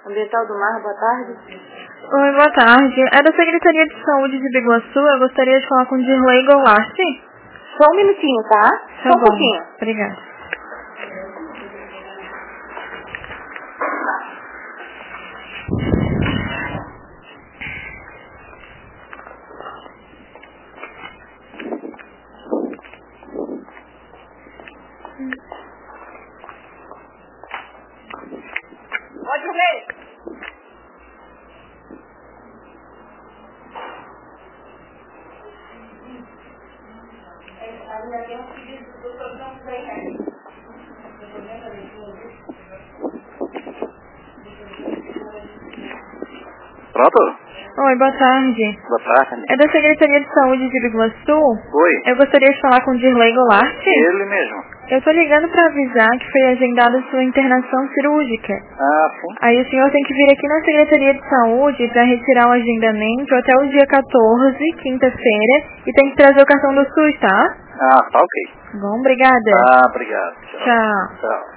Ambiental do Mar, boa tarde. Oi, boa tarde. É da Secretaria de Saúde de Biguaçu. Eu gostaria de falar com o Dirley Goulart. Só um minutinho, tá? Tá Só um bom. pouquinho. Obrigada. Pode ver. Ainda tem um pedido do doutor João Freire. Pronto? Oi, boa tarde. Boa tarde. É da Secretaria de Saúde de Biguaçu. Oi. Eu gostaria de falar com o Dirley Goulart. Ele mesmo. Eu tô ligando pra avisar que foi agendada sua internação cirúrgica. Ah, sim. Aí o senhor tem que vir aqui na Secretaria de Saúde pra retirar o agendamento até o dia 14, quinta-feira, e tem que trazer o cartão do SUS, tá? Ah, tá ok. Bom, obrigada. Ah, obrigado. Tchau. Tchau. Tchau.